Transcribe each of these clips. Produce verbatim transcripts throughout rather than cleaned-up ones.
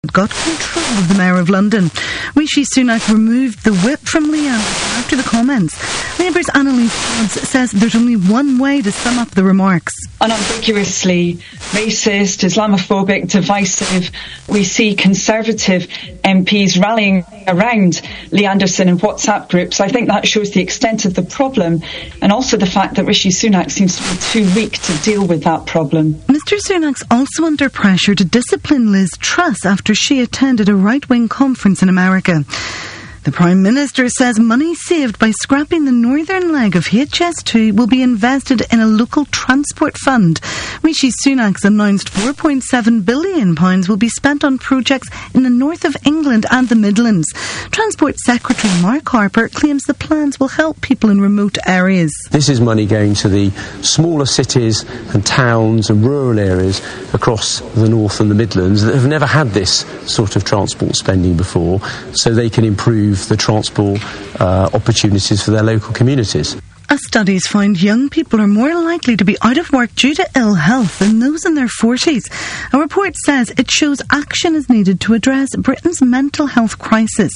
got control of the Mayor of London. Rishi Sunak removed the whip from Leander after the comments. Labour's Annalise Dodds says there's only one way to sum up the remarks. Unambiguously racist, Islamophobic, divisive. We see Conservative M Ps rallying around Lee Anderson in WhatsApp groups. I think that shows the extent of the problem, and also the fact that Rishi Sunak seems to be too weak to deal with that problem. Mister Sunak's also under pressure to discipline Liz Truss after she attended a right-wing conference in America. The Prime Minister says money saved by scrapping the northern leg of H S two will be invested in a local transport fund. Rishi Sunak's announced four point seven billion pounds will be spent on projects in the north of England and the Midlands. Transport Secretary Mark Harper claims the plans will help people in remote areas. This is money going to the smaller cities and towns and rural areas across the north and the Midlands that have never had this sort of transport spending before, so they can improve the transport uh, opportunities for their local communities. A study's found young people are more likely to be out of work due to ill health than those in their forties. A report says it shows action is needed to address Britain's mental health crisis.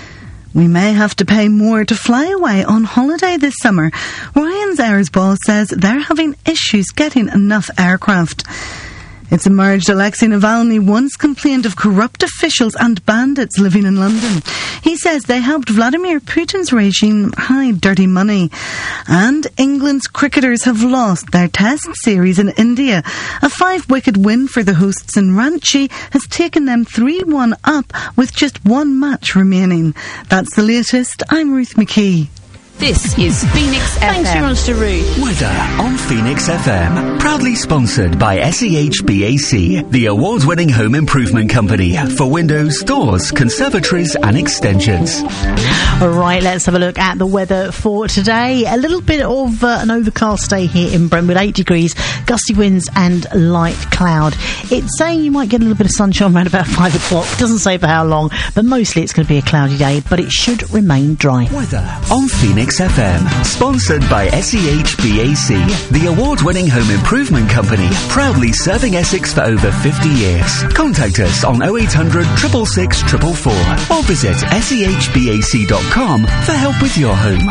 We may have to pay more to fly away on holiday this summer. Ryanair's boss says they're having issues getting enough aircraft. It's emerged Alexei Navalny once complained of corrupt officials and bandits living in London. He says they helped Vladimir Putin's regime hide dirty money. And England's cricketers have lost their test series in India. A five-wicket win for the hosts in Ranchi has taken them three one up with just one match remaining. That's the latest. I'm Ruth McKee. This is Phoenix F M. Thanks very much to Ruth. Weather on Phoenix F M. Proudly sponsored by S E H B A C, the award-winning home improvement company for windows, doors, conservatories and extensions. All right, let's have a look at the weather for today. A little bit of uh, an overcast day here in Brentwood, eight degrees, gusty winds and light cloud. It's saying you might get a little bit of sunshine around about five o'clock. Doesn't say for how long, but mostly it's going to be a cloudy day, but it should remain dry. Weather on Phoenix F M, sponsored by S E H B A C, the award-winning home improvement company, proudly serving Essex for over fifty years. Contact us on oh eight hundred, six six six, four four four or visit S E H B A C dot com for help with your home.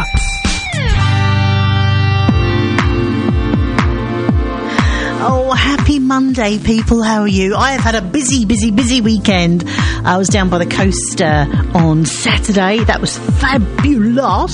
Oh, happy Monday, people. How are you? I have had a busy, busy, busy weekend. I was down by the coast uh, on Saturday. That was fabulous.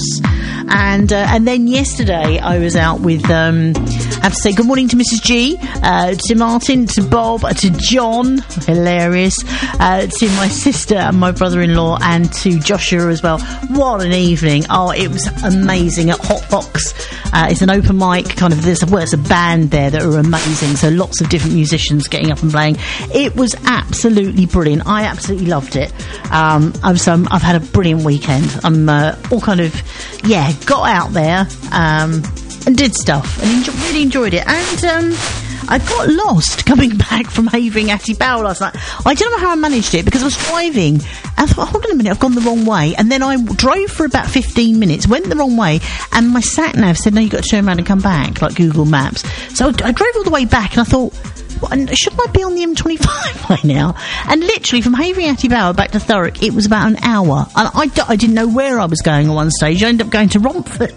And uh, and then yesterday I was out with, um, I have to say good morning to Missus G, uh, to Martin, to Bob, to John, hilarious, uh, to my sister and my brother-in-law, and to Joshua as well. What an evening. Oh, it was amazing at Hot Box. Uh, it's an open mic, kind of, there's a, well, there's a band there that are amazing, so lots of different musicians getting up and playing. It was absolutely brilliant. I absolutely loved it. Um, I'm, so I'm, I've had a brilliant weekend. I'm uh, all kind of, yeah, got out there um, and did stuff and enjoy, really enjoyed it. And um, I got lost coming back from Havering Atty Bow last night. I don't know how I managed it because I was driving and I thought, hold on a minute, I've gone the wrong way. And then I drove for about fifteen minutes, went the wrong way, and my sat-nav said, no, you've got to turn around and come back, like Google Maps. So I, I drove all the way back and I thought, what, shouldn't I be on the M twenty-five by now? And literally from Havering Atty Bower back to Thurrock, it was about an hour. And I, I didn't know where I was going at one stage. I ended up going to Romford.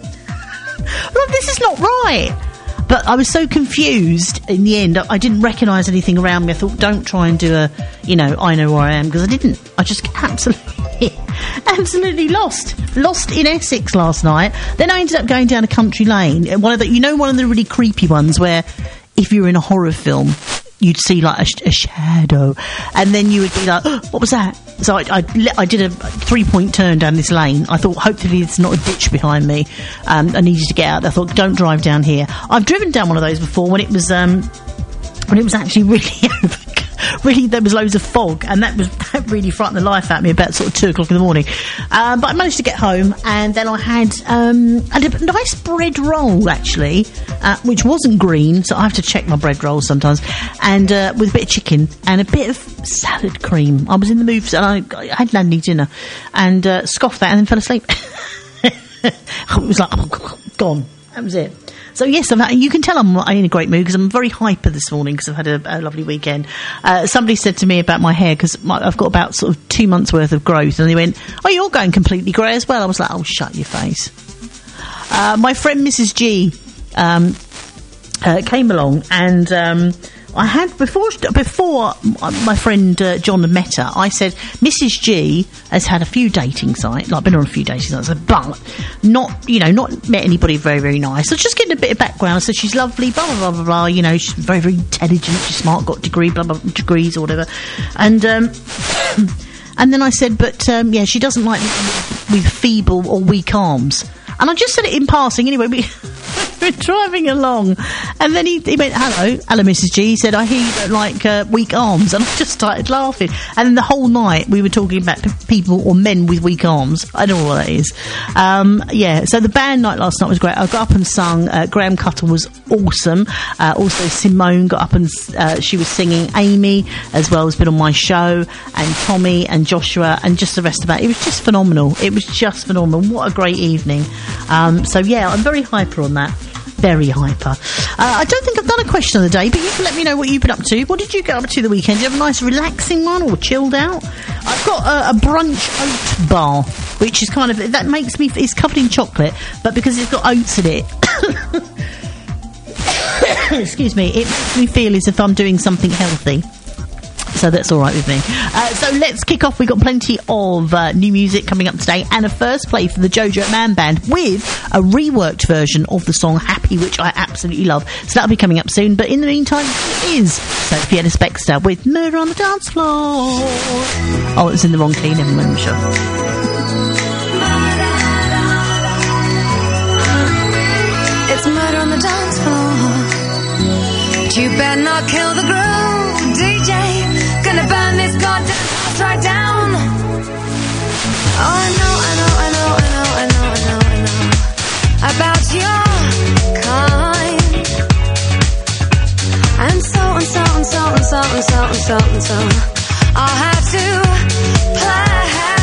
Look, this is not right. But I was so confused in the end. I didn't recognise anything around me. I thought, don't try and do a, you know, I know where I am, because I didn't. I just absolutely, absolutely lost. Lost in Essex last night. Then I ended up going down a country lane. One of the, you know, one of the really creepy ones where if you're in a horror film, you'd see like a, a shadow, and then you would be like, oh, what was that? So I, I, I did a three-point turn down this lane. I thought, hopefully it's not a ditch behind me. Um, I needed to get out. I thought, don't drive down here. I've driven down one of those before when it was um, when it was actually really really there was loads of fog, and that was that really frightened the life out of me about sort of two o'clock in the morning. Um, but I managed to get home, and then I had um, a nice bread roll actually, uh, which wasn't green, so I have to check my bread rolls sometimes, and uh, with a bit of chicken and a bit of salad cream. I was in the mood, for, and I, I hadn't had any dinner, and uh, scoffed that, and then fell asleep. It was like, oh, gone. That was it. So yes, I'm, you can tell I'm in a great mood because I'm very hyper this morning because I've had a, a lovely weekend. Uh, somebody said to me about my hair because I've got about sort of two months worth of growth, and they went, "Oh, you're going completely grey as well." I was like, "Oh, shut your face." Uh, my friend Missus G um, uh, came along, and um, I had before before my friend uh, John had met her. I said Missus G has had a few dating sites, like been on a few dating sites, but not you know not met anybody very very nice. So just getting a bit of background. So she's lovely, blah blah blah blah blah. You know, she's very very intelligent, she's smart, got degree blah blah degrees or whatever, and. Um, And then I said, but um, yeah, she doesn't like with feeble or weak arms. And I just said it in passing anyway. We were driving along, and then he, he went, hello, hello, Missus G. He said, I hear you don't like uh, weak arms. And I just started laughing. And then the whole night we were talking about p- people or men with weak arms. I don't know what that is. Um, yeah, so the band night last night was great. I got up and sung. Uh, Graham Cuttle was awesome. Uh, also, Simone got up and uh, she was singing. Amy, as well, has been on my show. And Tommy and Joshua and just the rest of it. It was just phenomenal. It was just phenomenal. What a great evening. Um, so, yeah, I'm very hyper on that. Very hyper. Uh, I don't think I've done a question of the day, but you can let me know what you've been up to. What did you get up to the weekend? Did you have a nice relaxing one or chilled out? I've got a, a brunch oat bar, which is kind of, that makes me, it's covered in chocolate, but because it's got oats in it, excuse me, it makes me feel as if I'm doing something healthy. So that's all right with me. Uh, so let's kick off. We've got plenty of uh, new music coming up today, and a first play for the Jojo Man Band with a reworked version of the song Happy, which I absolutely love. So that'll be coming up soon. But in the meantime, it is Sophie Ellis-Bextor with Murder on the Dance Floor. Oh, it's in the wrong key. Never mind, I'm sure. It's murder on the dance floor. But you better not kill the groove, D J. Gonna burn this goddamn house right down. Oh, I know, I know, I know, I know, I know, I know, I know about your kind. And so and so and so and so and so and so and so I'll have to play.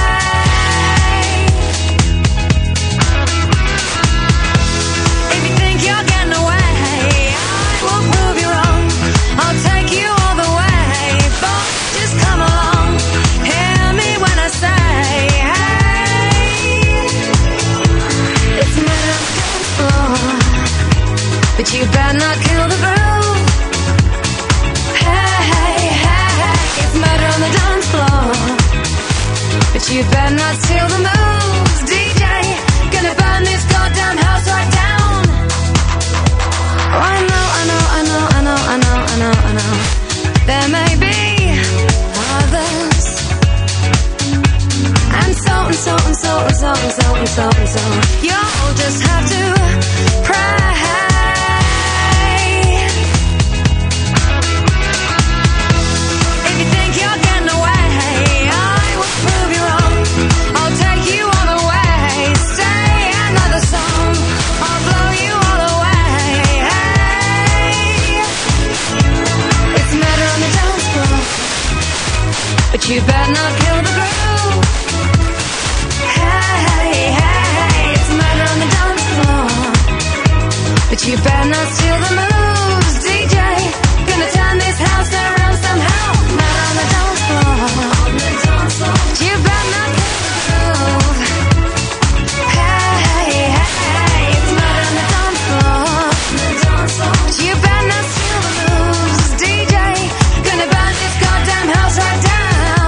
If you think you're getting away, I will prove you wrong. I'll take you all the way. Just come along, hear me when I say, hey, it's murder on the dance floor, but you better not kill the groove. Hey, hey, hey, it's murder on the dance floor, but you better not steal the moves, D J. Gonna burn this goddamn house right down. Oh, I know, I know, I know, I know, I know, I know, I know. There may be others, and so and so and so and so and so and so and so you'll just have to pray. If you think you're getting away, I will prove you wrong. I'll take you all the way. Say another song, I'll blow you all away. Hey, it's murder on the dance floor, but you better not kill the groove. Hey, hey, it's murder on the dance floor, but you better not steal the moves, D J. Gonna turn this house around somehow. Murder on the dance floor, but you better not kill the groove. Hey, hey, it's murder on the dance floor, but you better not steal the moves, D J. Gonna burn this goddamn house right down.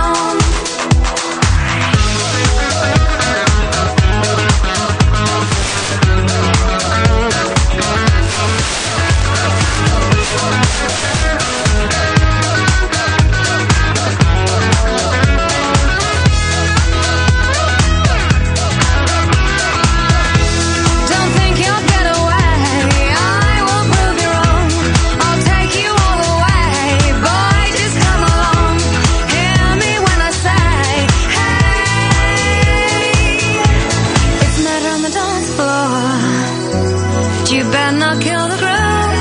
Don't think you'll get away, I will prove you wrong. I'll take you all the way. Boy, just come along, hear me when I say, hey, it's murder on the dance floor, but you better not kill the groove.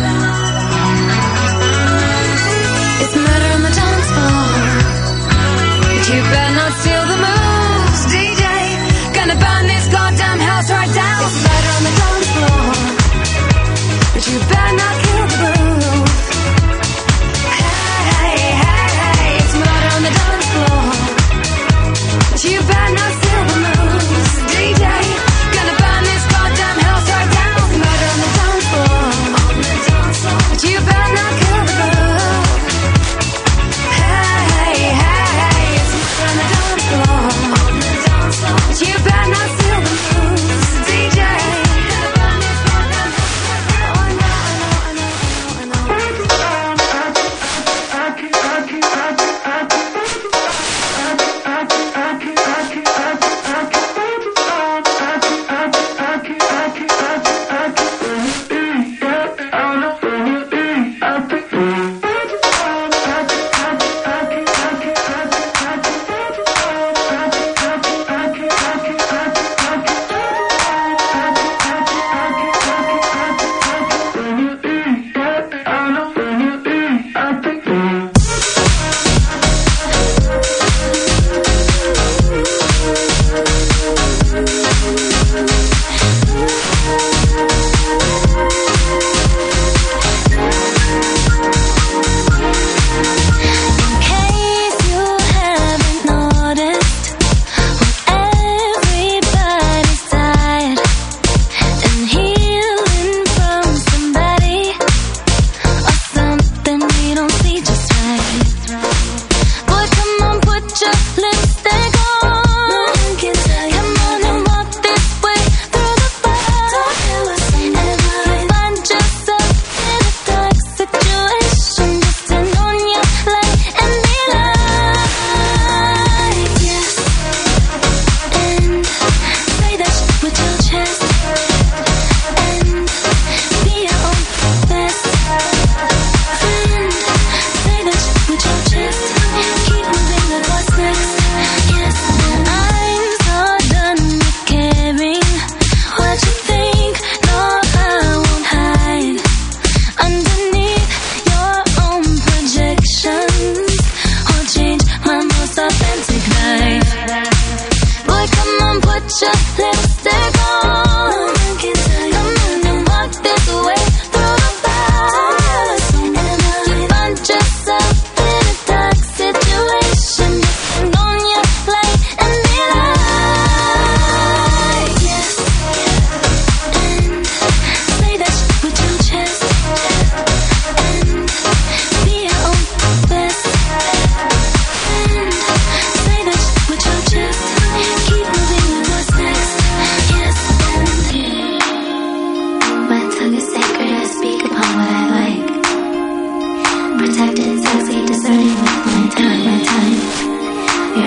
It's murder on the dance floor, but you better not steal the moves, D J. Gonna burn this goddamn house right down. It's murder on the dance floor,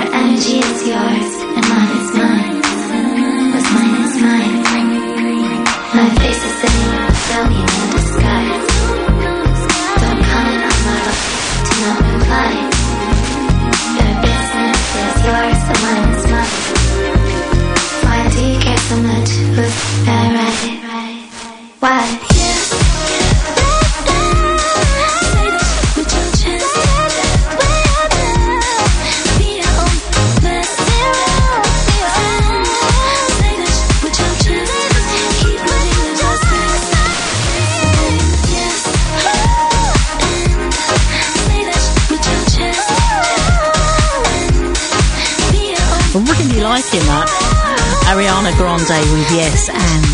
Your energy is yours, and mine is mine. What's mine is mine. My face is sitting rebellion in disguise. Don't comment on my life, do not reply. Your business is yours, and mine is mine. Why do you care so much? Who's that right? Why? Really liking that. Ariana Grande with Yes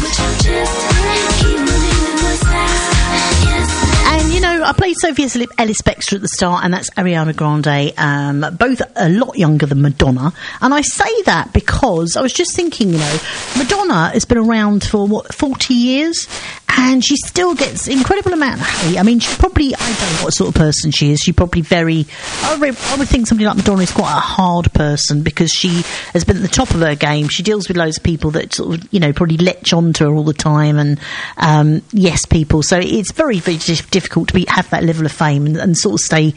and. And, you know, I played Sophie Ellis-Bextor at the start, and that's Ariana Grande, um, both a lot younger than Madonna. And I say that because I was just thinking, you know, Madonna has been around for, what, forty years? And she still gets incredible amount of hate. I mean, she probably, I don't know what sort of person she is. She probably very, I would, I would think somebody like Madonna is quite a hard person because she has been at the top of her game. She deals with loads of people that sort of, you know, probably latch onto her all the time and, um, yes, people. So it's very, very difficult to be, have that level of fame and, and sort of stay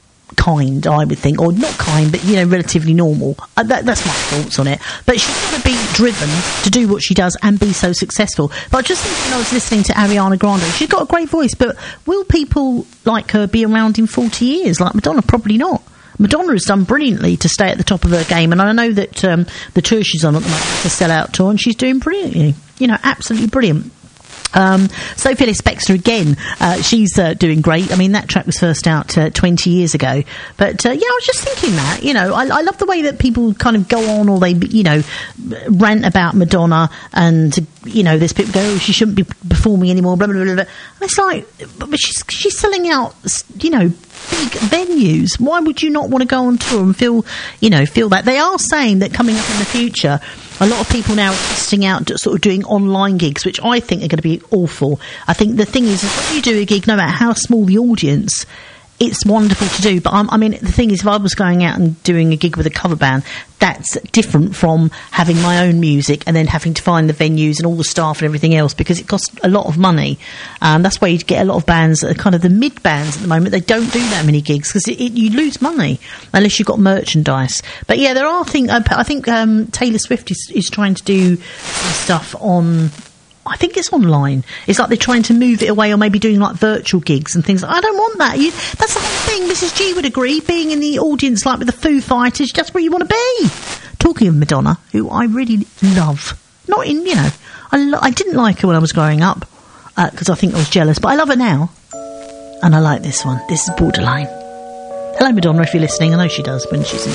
kind, I would think, or not kind, but, you know, relatively normal. Uh, that, that's my thoughts on it. But she's got to be driven to do what she does and be so successful. But I just think when I was listening to Ariana Grande, she's got a great voice, but will people like her be around in forty years like Madonna? Probably not. Madonna has done brilliantly to stay at the top of her game, and I know that um, the tour she's on at the moment is a sell-out tour, and she's doing brilliantly. You know, absolutely brilliant. Um, Sophie Ellis-Bextor again, uh, she's uh, doing great. I mean, that track was first out uh, twenty years ago. But, uh, yeah, I was just thinking that, you know, I, I love the way that people kind of go on or they, you know, rant about Madonna and, you know, there's people go, oh, she shouldn't be performing anymore, blah, blah, blah, blah. And it's like, but she's, she's selling out, you know, big venues. Why would you not want to go on tour and feel, you know, feel that? They are saying that coming up in the future, a lot of people now are testing out sort of doing online gigs, which I think are going to be awful. I think the thing is, is when you do a gig, no matter how small the audience, it's wonderful to do. But I'm, I mean, the thing is, if I was going out and doing a gig with a cover band, that's different from having my own music and then having to find the venues and all the staff and everything else, because it costs a lot of money. Um, that's why you get a lot of bands that are kind of the mid bands at the moment. They don't do that many gigs because it, it, you lose money unless you've got merchandise. But yeah, there are things. I think um, Taylor Swift is, is trying to do some stuff on. I think it's online. It's like they're trying to move it away, or maybe doing like virtual gigs and things. I don't want that. You, that's the whole thing. Missus G would agree. Being in the audience like with the Foo Fighters, that's where you want to be. Talking of Madonna, who I really love. Not in, you know, I, lo- I didn't like her when I was growing up because uh, I think I was jealous, but I love her now. And I like this one. This is Borderline. Hello, Madonna, if you're listening. I know she does when she's in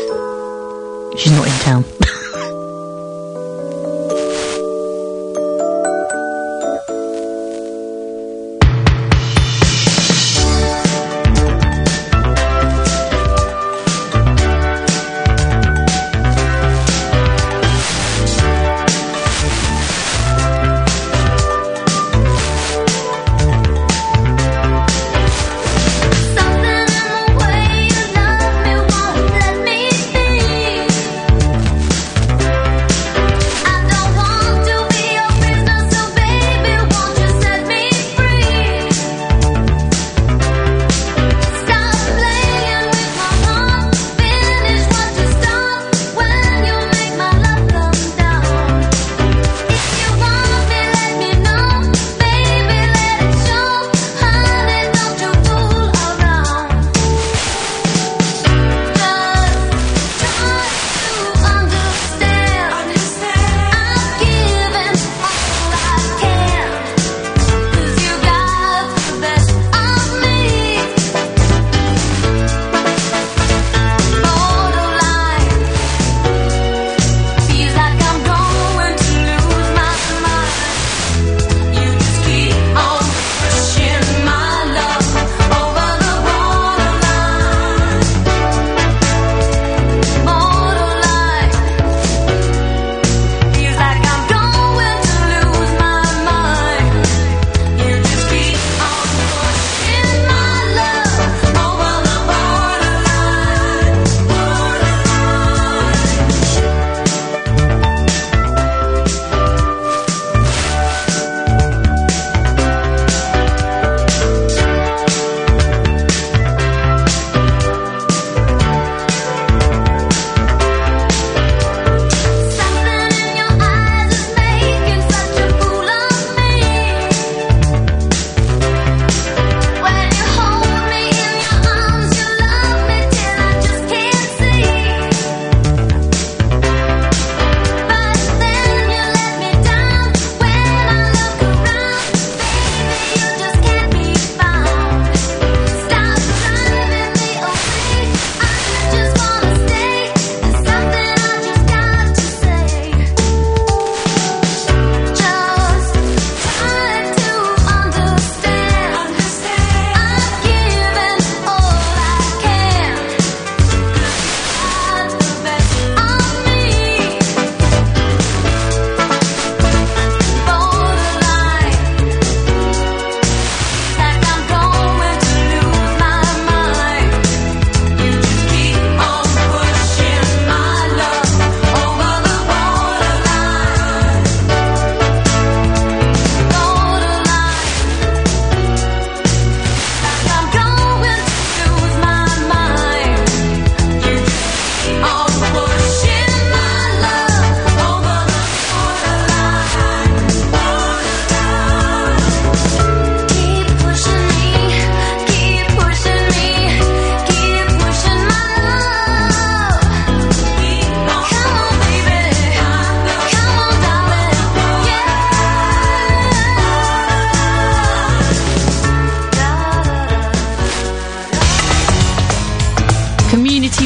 town. She's not in town.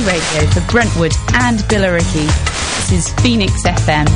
radio for Brentwood and Billericay. This is Phoenix F M.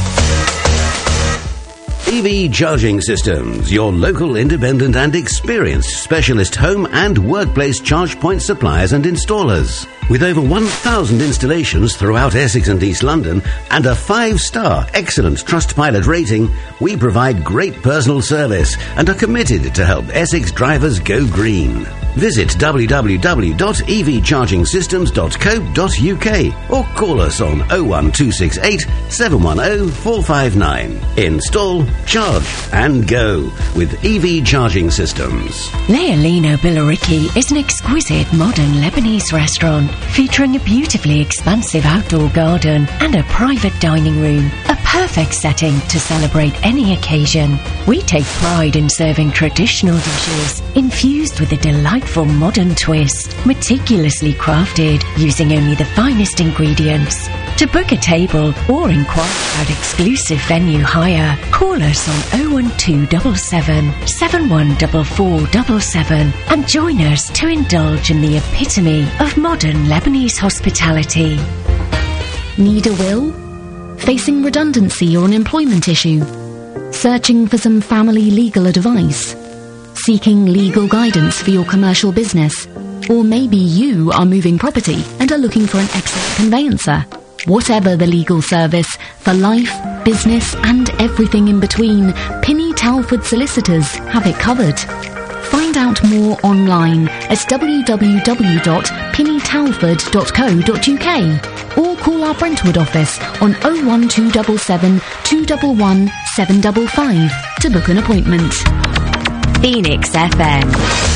E V Charging Systems, your local independent and experienced specialist home and workplace charge point suppliers and installers. With over one thousand installations throughout Essex and East London and a five-star excellent Trustpilot rating, we provide great personal service and are committed to help Essex drivers go green. Visit w w w dot e v charging systems dot co dot u k or call us on oh one two six eight, seven one oh, four five nine. Install, charge and go with E V Charging Systems. Leolino Billericay is an exquisite modern Lebanese restaurant featuring a beautifully expansive outdoor garden and a private dining room. A perfect setting to celebrate any occasion. We take pride in serving traditional dishes infused with a delightful modern twist, meticulously crafted using only the finest ingredients. To book a table or inquire about exclusive venue hire, call us on oh one two seven seven, seven one four four seven seven and join us to indulge in the epitome of modern Lebanese hospitality. Need a will? Facing redundancy or an employment issue? Searching for some family legal advice? Seeking legal guidance for your commercial business? Or maybe you are moving property and are looking for an excellent conveyancer? Whatever the legal service, for life, business and everything in between, Pinny Talford Solicitors have it covered. Find out more online at w w w dot pinny talford dot co dot u k or call our Brentwood office on oh one two seven seven, two one one, seven five five to book an appointment. Phoenix F M.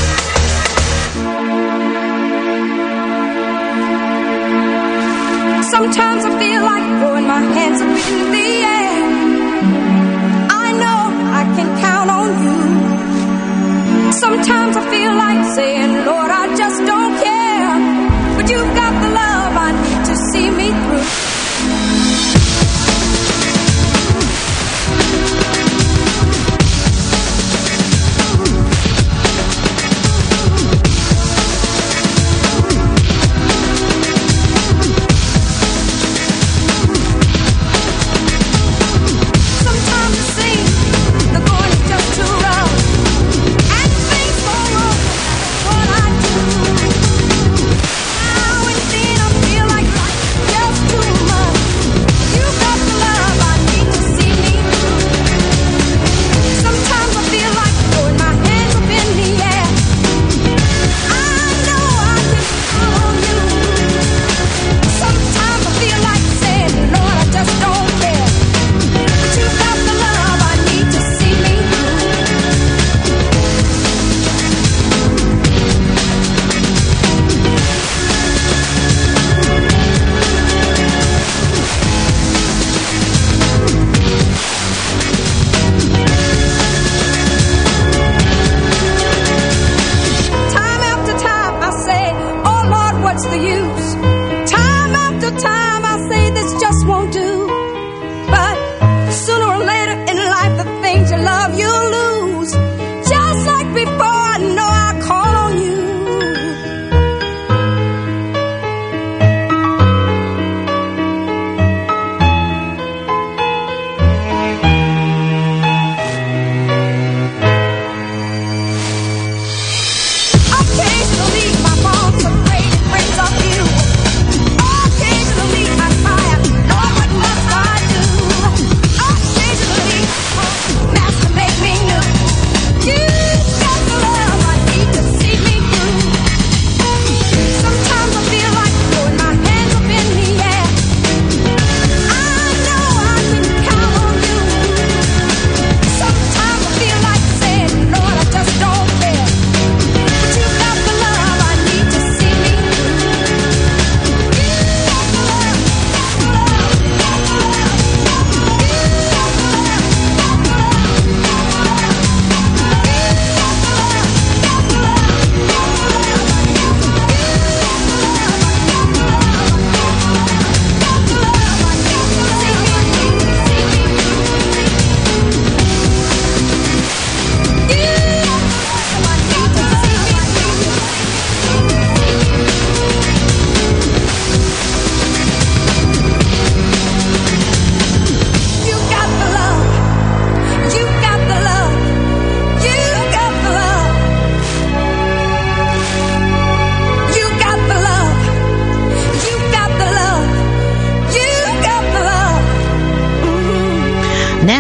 Sometimes I feel like throwing my hands up in the air. I know I can count on you. Sometimes I feel like saying, Lord, I just don't care. But you've got the love I need to see me through. Now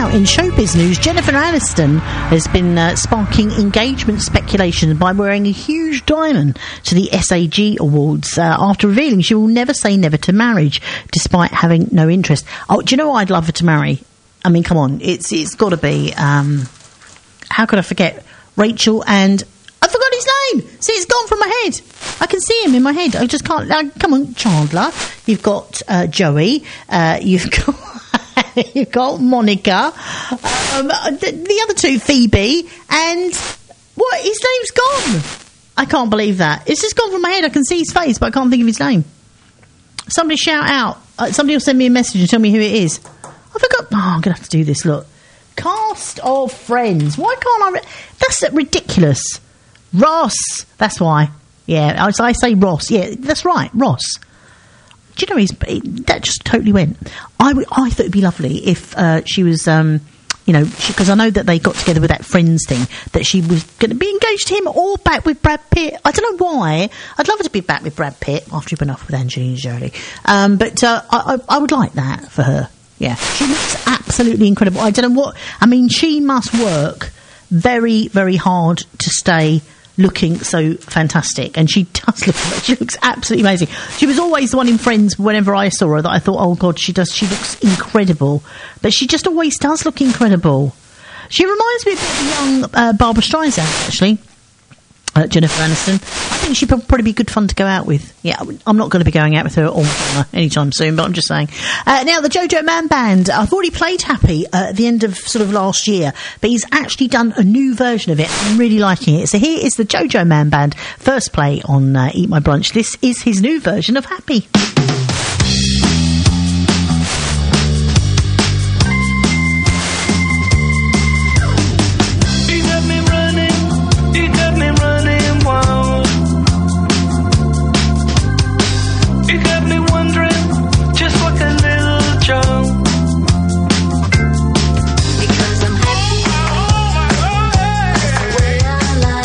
in showbiz news, Jennifer Aniston has been uh, sparking engagement speculation by wearing a huge diamond to the S A G Awards uh, after revealing she will never say never to marriage, despite having no interest. Oh, do you know what I'd love her to marry? I mean, come on, it's it's got to be. Um, how could I forget Rachel and I forgot his name. See, it's gone from my head. I can see him in my head. I just can't. Uh, come on, Chandler. You've got uh, Joey. Uh, you've got. You've got Monica, um, the, the other two, Phoebe, and what? His name's gone. I can't believe that. It's just gone from my head. I can see his face, but I can't think of his name. Somebody shout out. Uh, somebody will send me a message and tell me who it is. I forgot. Oh, I'm going to have to do this. Look. Cast of Friends. Why can't I... Re- that's ridiculous. Ross. That's why. Yeah, I, I say Ross. Yeah, that's right. Ross. Do you know, he's, that just totally went. I, w- I thought it'd be lovely if uh, she was, um, you know, because I know that they got together with that Friends thing, that she was going to be engaged to him or back with Brad Pitt. I don't know why. I'd love her to be back with Brad Pitt after he'd been off with Angelina Jolie. Um, but uh, I, I, I would like that for her. Yeah, she looks absolutely incredible. I don't know what... I mean, she must work very, very hard to stay looking so fantastic, and she does look, she looks absolutely amazing. She was always the one in Friends whenever I saw her that I thought, oh god, she does, she looks incredible, but she just always does look incredible. She reminds me of the young uh, Barbara Streisand, actually. Uh, Jennifer Aniston. I think she'd probably be good fun to go out with. Yeah, I'm not going to be going out with her all anytime soon, but I'm just saying. Uh, now, the Jojo Man Band. I've already played Happy uh, at the end of sort of last year, but he's actually done a new version of it. I'm really liking it. So here is the Jojo Man Band. First play on uh, Eat My Brunch. This is his new version of Happy.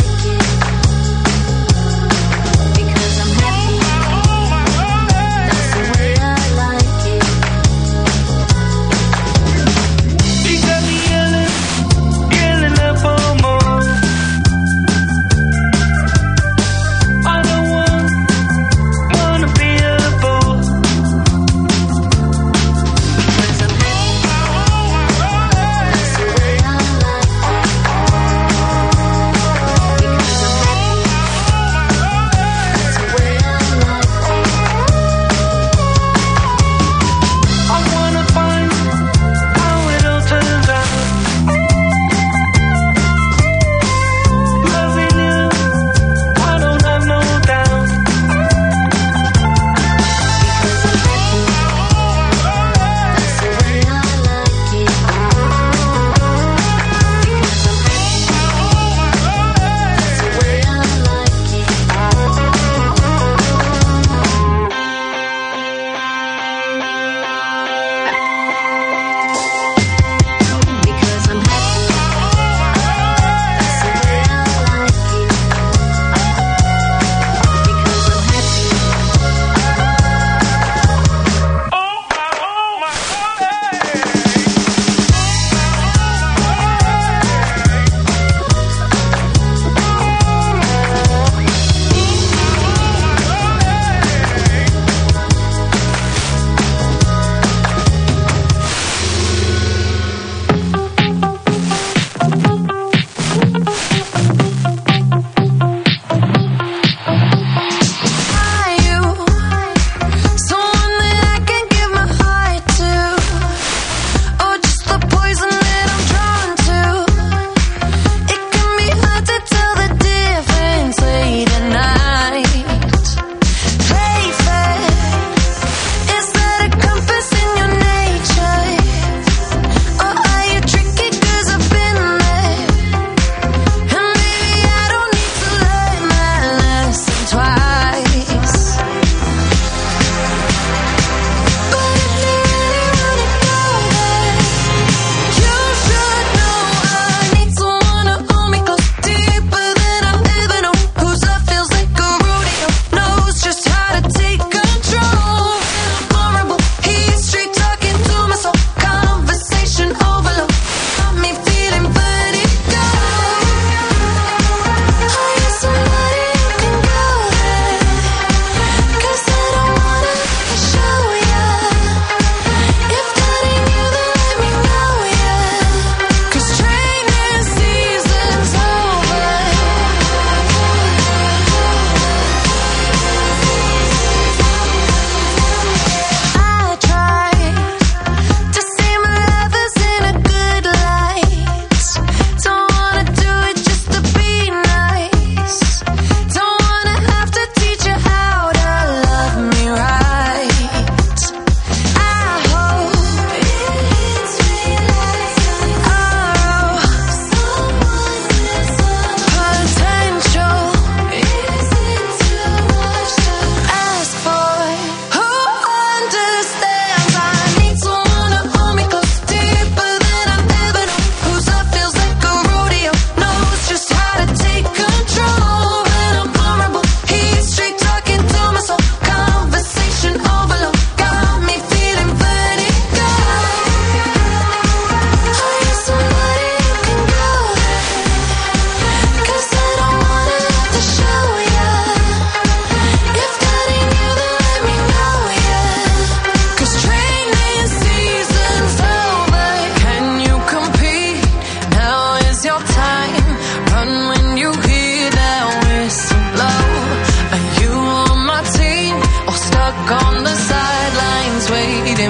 Because I'm happy.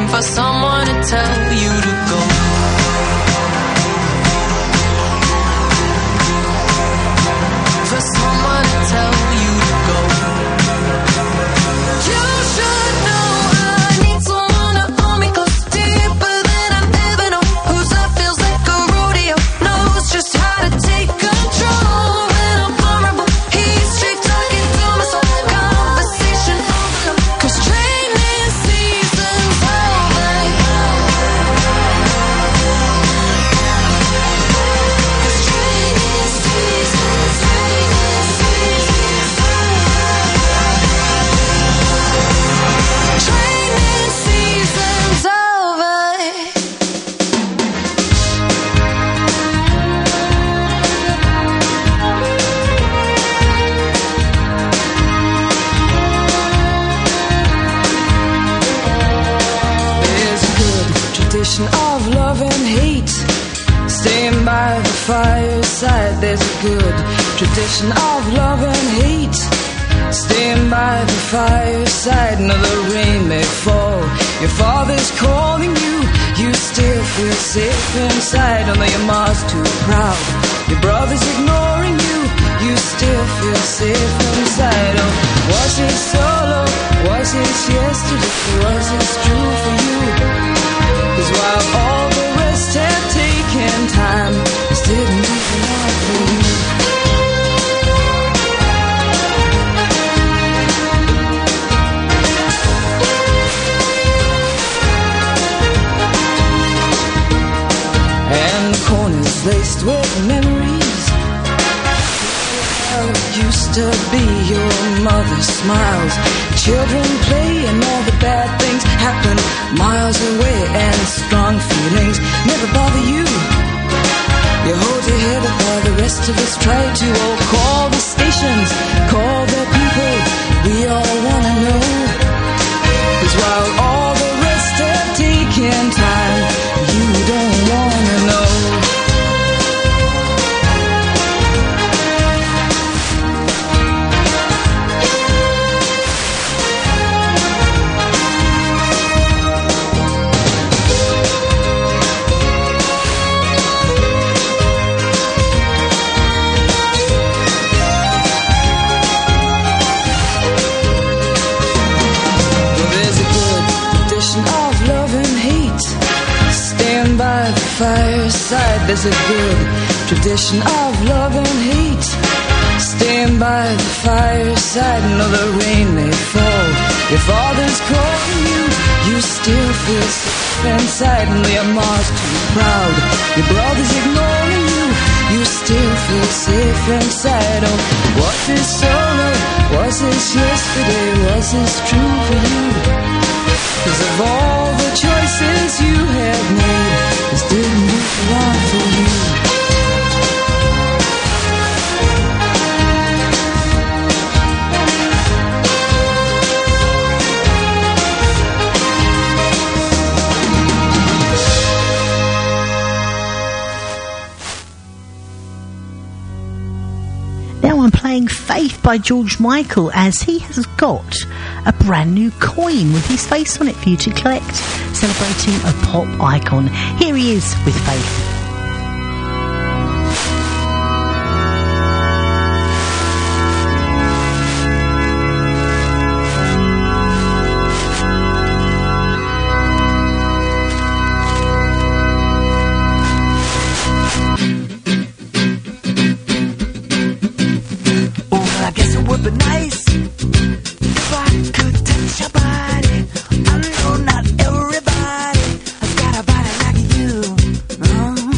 looking for someone to tell you to go. For someone to tell you to go. You should know I need someone to hold me close, deeper than I've ever known. Whose love feels like a rodeo, knows just how to take control. When I'm vulnerable, he's straight talking to my soul. Conversation overload, 'cause training season's over. 'Cause training season's training season's Training season's over. There's a good tradition of love and hate, staying by the fireside. There's a good tradition of love and hate, staying by the fireside. Now the rain may fall, your father's calling you, you still feel safe inside. Although your mom's too proud, your brother's ignoring you, you still feel safe inside. Oh, was it solo? Was it yesterday? Was it true for you? 'Cause while all the rest have taken time, this didn't do enough for you. And the corners laced with memories. Well, it used to be your mother smiles. Children play and all the bad things happen miles away, and strong feelings never bother you. You hold your head up while the rest of us try to. Oh, call the stations, call the people, we all wanna know. 'Cause while all the rest have taken time, you don't wanna know. Well, there's a good tradition of love and hate, staying by the fireside. There's a good tradition of love and hate, staying by the fireside. No, the rain may fall, your father's calling you, you still feel safe inside. And your mom's too proud, your brother's ignoring you, you still feel safe inside. Oh, was this solo? Was this yesterday? Was this true for you? 'Cause of all the choices you have made, this didn't do wrong for you. Now I'm playing Faith by George Michael, as he has got a brand new coin with his face on it for you to collect, celebrating a pop icon. Here he is with Faith. I guess it would be nice if I could touch your body. I know not everybody has got a body like you. Uh-huh.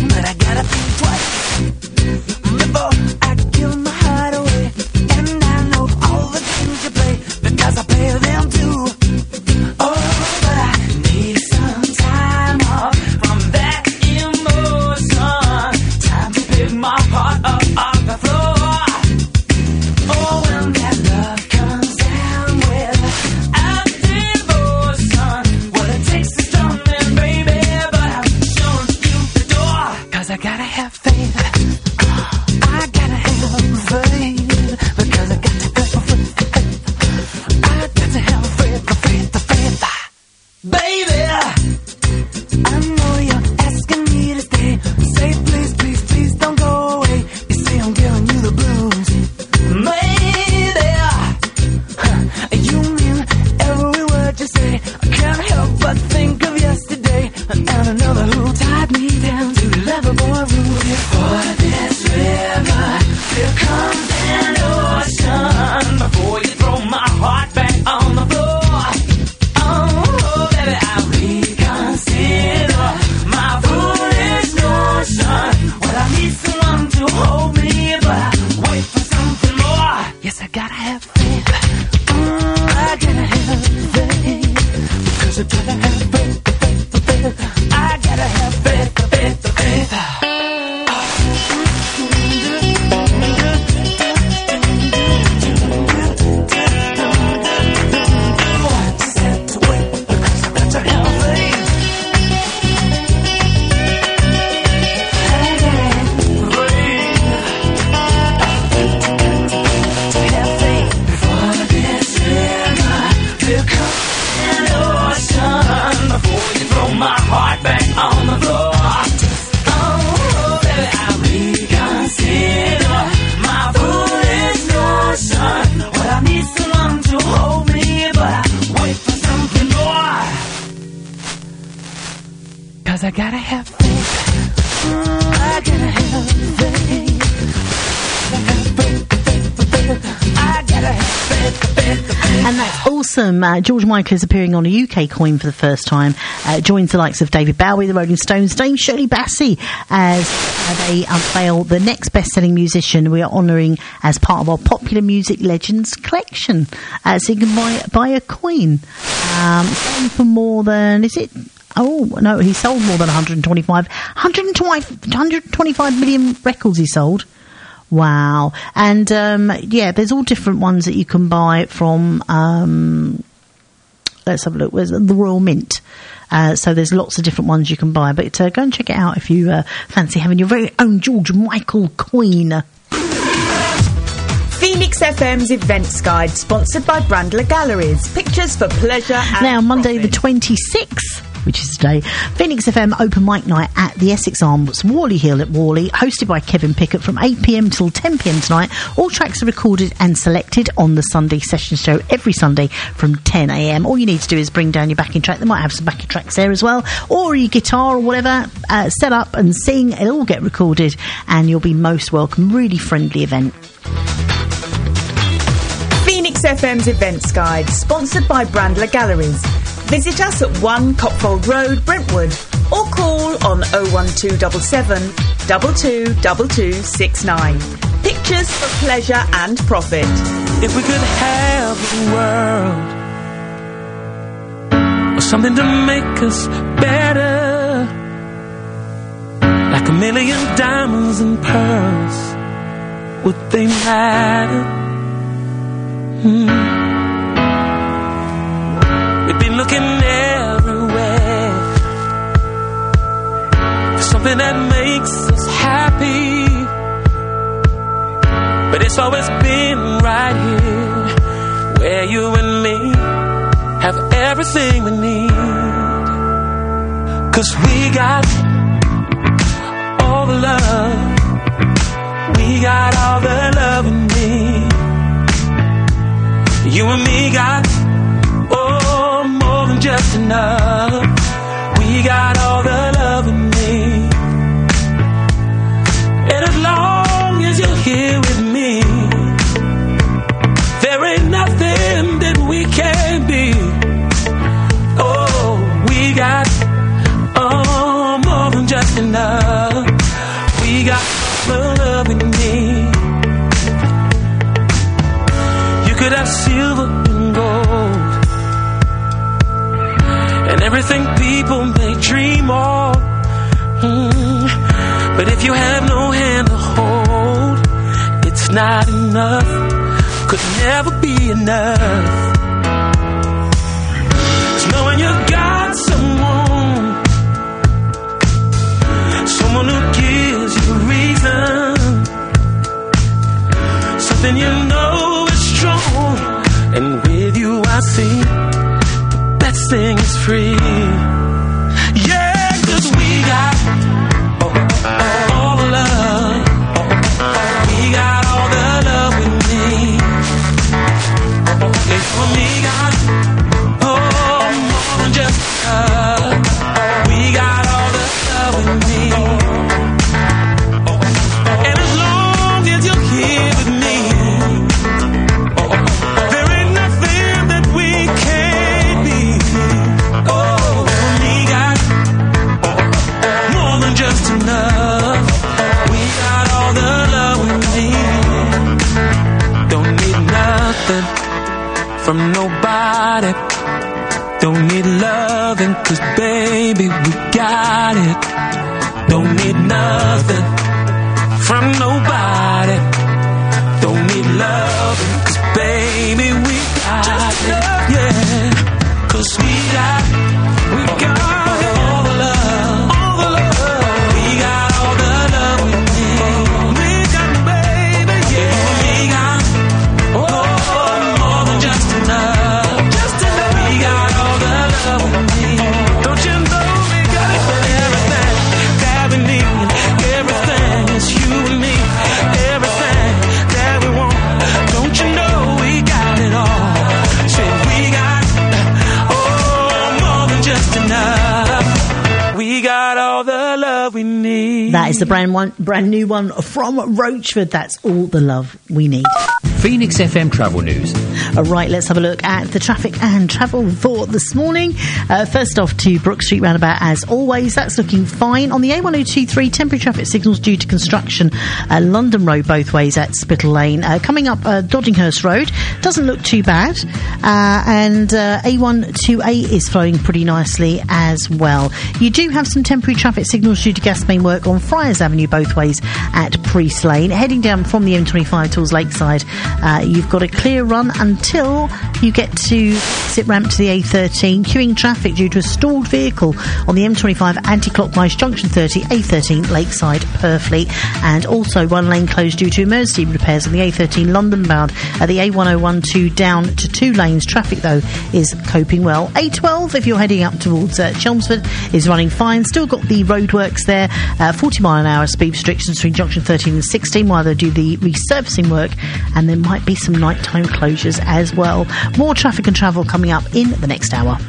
found another who tied me down to the Loverboy rule. Before this river, there comes an ocean. Before you throw my heart back on the floor. Oh, baby, I reconsider my foolish notion. Well, I need someone to hold me, but I wait for something more. Yes, I gotta have faith. Mm, I gotta have faith. Because I gotta have faith, faith, faith. I gotta have faith, faith, faith. I gotta have faith. Mm, I gotta have faith. I gotta have faith, faith, faith. And that's awesome. Uh, George Michael is appearing on a U K coin for the first time. Uh, joins the likes of David Bowie, the Rolling Stones, Dame Shirley Bassey as uh, they unveil the next best-selling musician we are honouring as part of our Popular Music Legends collection. Uh, so you can buy, buy a coin. Um, selling for more than, is it... Oh, no, he sold more than one hundred twenty-five, one hundred twenty-five, one hundred twenty-five million records he sold. Wow. And, um, yeah, there's all different ones that you can buy from, um, let's have a look, where's the Royal Mint. Uh, so there's lots of different ones you can buy. But uh, go and check it out if you uh, fancy having your very own George Michael coin. Phoenix F M's Events Guide, sponsored by Brandler Galleries. Pictures for pleasure and Now, Monday profit. the twenty-sixth, which is today, Phoenix F M Open Mic Night at the Essex Arms, Worley Hill at Worley, hosted by Kevin Pickett from eight p.m. till ten p.m. tonight. All tracks are recorded and selected on the Sunday session show every Sunday from ten a.m. All you need to do is bring down your backing track. They might have some backing tracks there as well, or your guitar or whatever. Uh, set up and sing. It'll all get recorded and you'll be most welcome. Really friendly event. Phoenix F M's Events Guide, sponsored by Brandler Galleries. Visit us at one Copfold Road, Brentwood, or call on oh one two seven seven, two two two two six nine. Pictures for pleasure and profit. If we could have the world, or something to make us better, like a million diamonds and pearls, would they matter? Hmm. We've been looking everywhere for something that makes us happy, but it's always been right here, where you and me have everything we need. 'Cause we got all the love, we got all the love we need. You and me got, oh, more than just enough. We got all the love we need. And as long as you're here with me, there ain't nothing that we can't be. Oh, we got, oh, more than just enough. We got the love we need. Could have silver and gold and everything people may dream of, mm. But if you have no hand to hold, it's not enough, could never be enough. 'Cause knowing you got someone, someone who gives you reason, something you know is strong, and with you I see the best thing is free. Yeah, 'cause we got oh, oh, all the love, oh, oh, we got all the love we need. If for 'cause baby, we got it. Don't need nothing from nobody. Don't need love, 'cause baby, we got it. Yeah, 'cause we got, we got all the love, all the love. We got all the love we need. We got, baby, yeah. We got, oh, more than just enough. Just enough. We got all the love we need. Don't you know we got it for everything that we need? Everything is you and me. Everything that we want. Don't you know we got it all? Say we got, oh, more than just enough. We got all the love we need. That is the brand one, brand new one from Roachford. That's all the love we need. Phoenix F M Travel News. All right, let's have a look at the traffic and travel for this morning. Uh, first off to Brook Street roundabout, as always. That's looking fine. On the A one oh two three, temporary traffic signals due to construction. Uh, London Road both ways at Spittal Lane. Uh, coming up uh, Doddinghurst Road, doesn't look too bad. Uh, and uh, A one two eight is flowing pretty nicely as well. You do have some temporary traffic signals due to gas main work on Friars Avenue both ways at Priest Lane. Heading down from the M twenty-five towards Lakeside, uh, you've got a clear run until you get to sit ramp to the A thirteen. Queuing traffic due to a stalled vehicle on the M twenty-five anti-clockwise junction thirty, A thirteen Lakeside Purfleet, and also one lane closed due to emergency repairs on the A thirteen London bound at the A one oh one two down to two lanes. Traffic though is coping well. A twelve if you're heading up towards uh, Chelmsford is running fine. Still got the roadworks there, uh, forty mile an hour speed restrictions between junction thirteen and sixteen while they do the resurfacing work, and there might be some nighttime closures as well. More traffic and travel coming up in the next hour.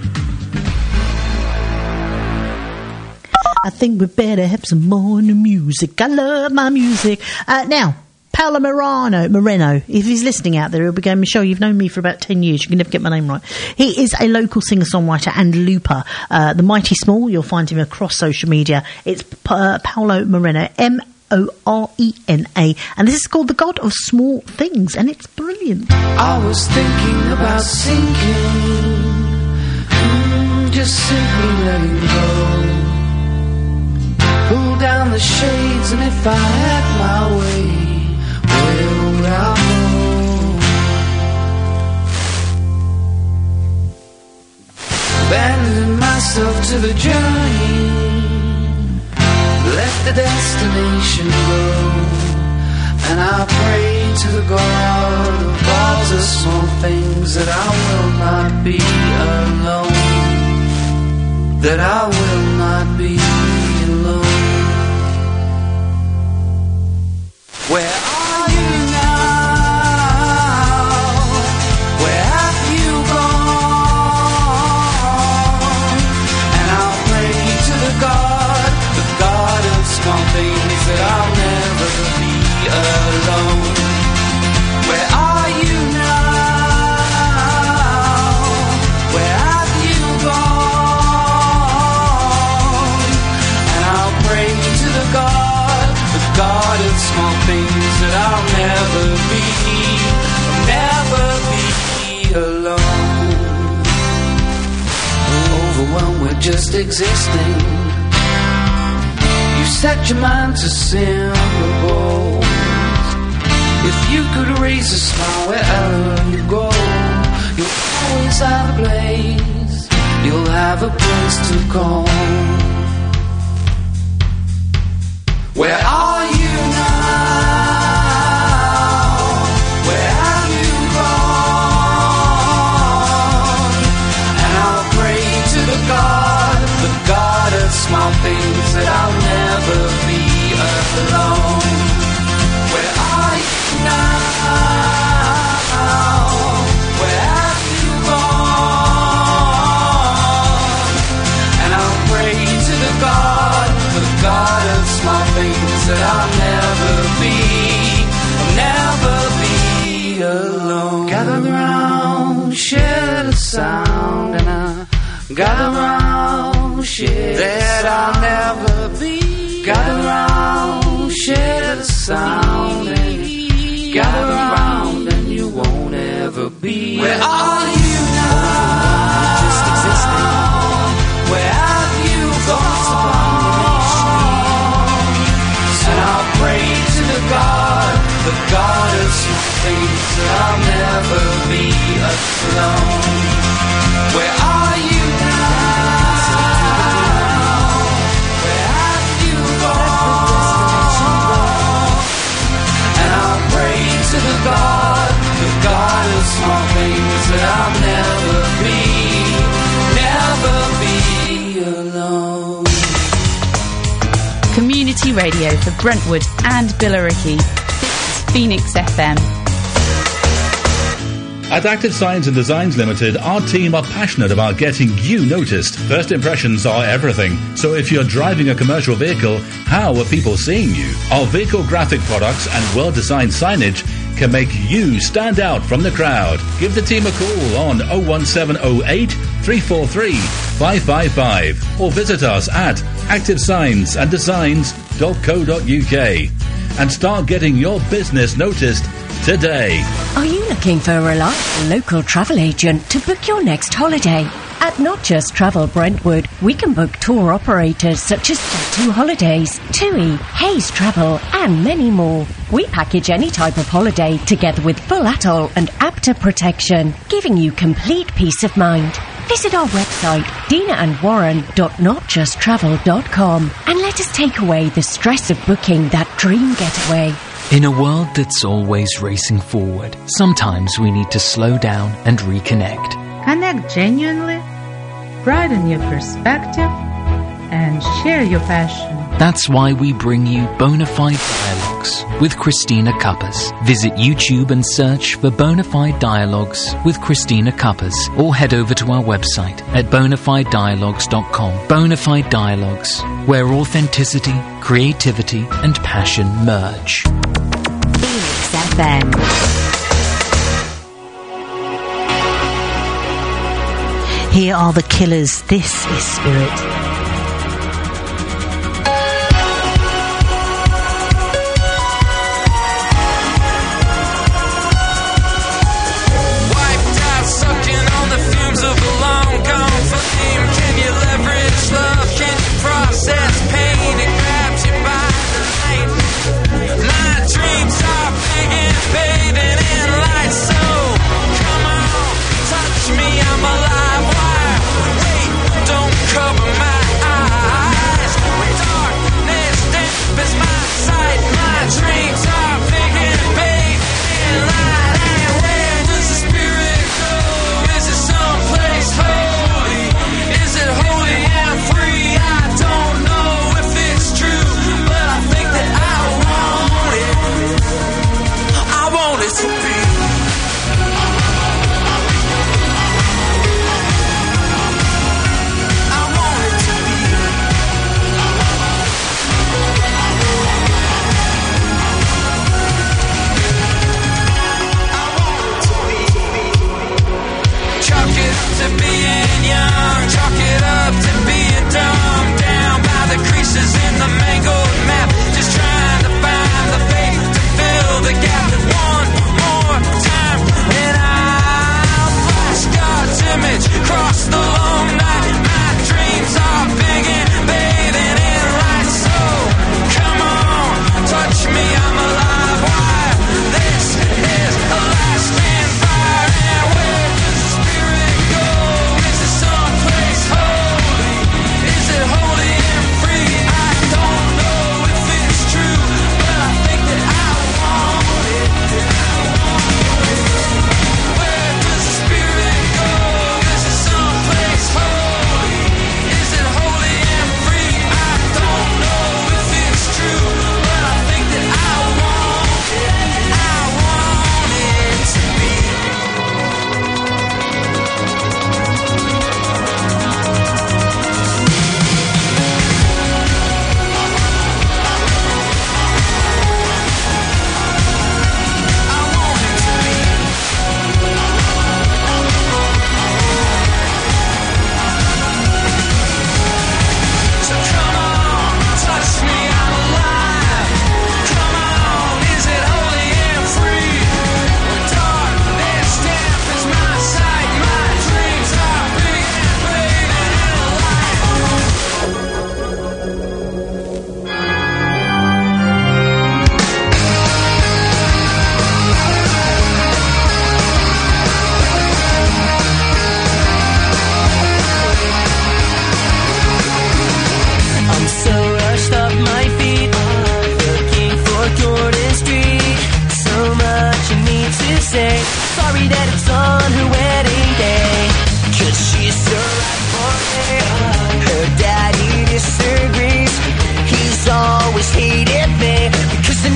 I think we better have some more new music. I love my music. Uh, now, Paolo Moreno, Moreno, if he's listening out there, he'll be going, Michelle, you've known me for about ten years. You can never get my name right. He is a local singer-songwriter and looper. Uh, the Mighty Small, you'll find him across social media. It's uh, Paolo Moreno, M O R E N A. And this is called The God of Small Things, and it's brilliant. I was thinking about sinking, mm, just simply letting go. Pull down the shades, and if I had my way, where would I go? Abandoning myself to the journey, let the destination go, and I pray to the God of all the small things that I will not be alone, that I will not be alone. Where are you now? Where have you gone? And I'll pray to the God, the God of small things, that I'll never be alone. Where are you now? Where have you gone? And I'll pray to the God, the God of small things, that I'll never be, I'll never be alone. Overwhelmed with just existing, you set your mind to symbols. If you could raise a smile wherever you go, you'll always have a place, you'll have a place to call. Where are you now? Where have you gone? And I'll pray to the God, the God of small things, that I'll never be alone. Where are you now? Where have you gone? And I'll pray to the God, the God of small things, that I'll never be, I'll never be alone. Gather round, share the sound, and I gather round, share that I'll never be. Gather round, share the sound, and gather round, and you won't ever be. Where are you now? Just existing. Where never be alone. Where are you now? Where have you gone? And I'll pray to the God, the God of small things, that I'll never be, never be alone. Community radio for Brentwood and Billericay. This is Phoenix F M. At Active Science and Designs Limited, our team are passionate about getting you noticed. First impressions are everything, so if you're driving a commercial vehicle, how are people seeing you? Our vehicle graphic products and well-designed signage can make you stand out from the crowd. Give the team a call on oh one seven oh eight, three four three, five five five or visit us at active signs and designs dot co dot uk and start getting your business noticed today. Are you looking for a reliable local travel agent to book your next holiday? At Not Just Travel Brentwood, we can book tour operators such as Tattoo Holidays, TUI, Hayes Travel, and many more. We package any type of holiday together with full atoll and APTA protection, giving you complete peace of mind. Visit our website, dina and warren dot not just travel dot com, and let us take away the stress of booking that dream getaway. In a world that's always racing forward, sometimes we need to slow down and reconnect. Connect genuinely, broaden your perspective, and share your passion. That's why we bring you Bonafide Dialogues with Christina Cuppers. Visit YouTube and search for Bonafide Dialogues with Christina Cuppers, or head over to our website at bonafide dialogues dot com. Bonafide Dialogues, where authenticity, creativity, and passion merge. Phoenix F M. Here are the Killers. This is Spirit. Cover my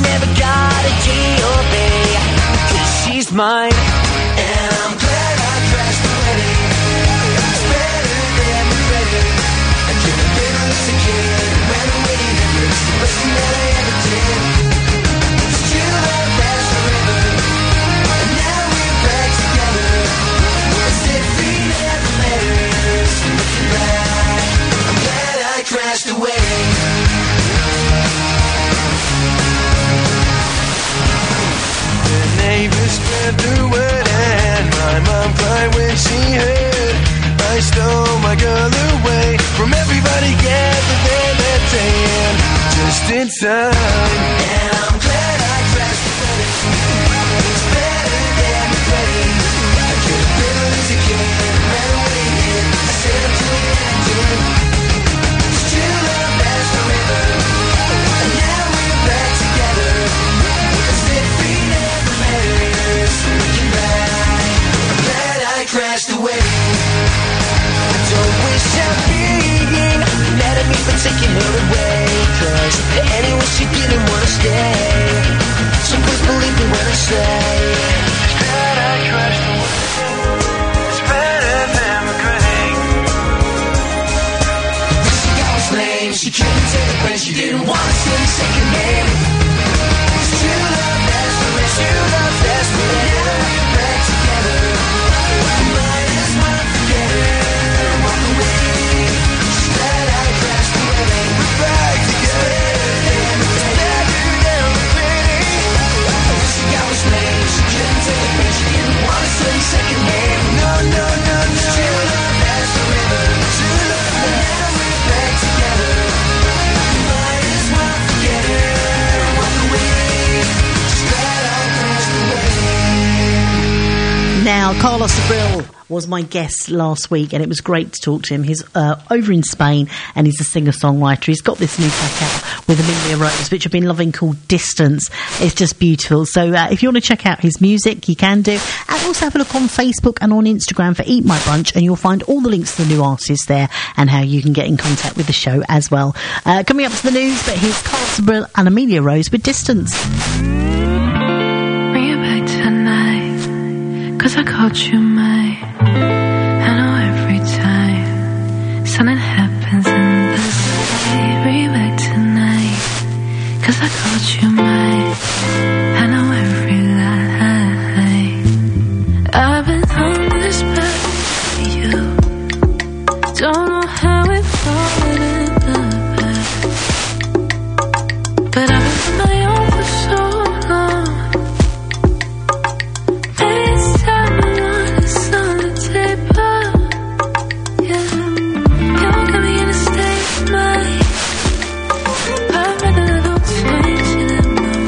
never got a G or B, 'cause she's mine. And I'm glad I crashed the wedding. It's better than the wedding. I could have been a little kid when the wedding ended. It's the best thing that I ever did. It's true love lasts forever, and now we're back together. As if we never met. Looking back, I'm glad I crashed the wedding. The neighbors spread the word, and my mom cried when she heard I stole my girl away from everybody gathered there that day, and just in time. And I'm glad I crashed the wedding. It's better than the wedding. I could have been a little kid, ran away here. I said I'm too ended. It's true love lasts forever, and now we're back together. As if we never met. Looking back, I'm glad I crashed the wedding. I don't wish her being mad at me for taking her away, 'cause anyway she didn't wanna stay. So please believe me when I say that I crashed the wedding. It's better than regretting. She got his name, she couldn't take it when she didn't want to say his second name. It's true love that's forever, true love that's forever. Now we're back together. Might as well forget it. Walk away. She's glad I crashed the wedding. We're back together. It's better than the wedding. She got his name, she couldn't take it when she didn't want to say his second name. No, no, no, no. It's true love that's forever, true love. Now we're back together. Might as well forget it. Walk away. She's glad I crashed the wedding. Now, Carlos Abril was my guest last week, and it was great to talk to him. He's uh, over in Spain, and he's a singer-songwriter. He's got this new track out with Amelia Rose, which I've been loving, called Distance. It's just beautiful. So uh, if you want to check out his music, you can do. And also have a look on Facebook and on Instagram for Eat My Brunch, and you'll find all the links to the new artists there and how you can get in contact with the show as well. Uh, coming up to the news, but here's Carlos Abril and Amelia Rose with Distance. Bring it back tonight, 'cause I called you mine. I know every time something happens in the city. Bring it back tonight, 'cause I called you mine. I know every line. I've been on this path for you. Don't know how it fallen in the past, but I've been on my own for so long. This time I want this on the table. Yeah, you got me in a state of mind. I'd rather little change in my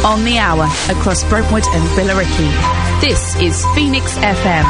on the hour across Brentwood and Billericay. This is Phoenix F M.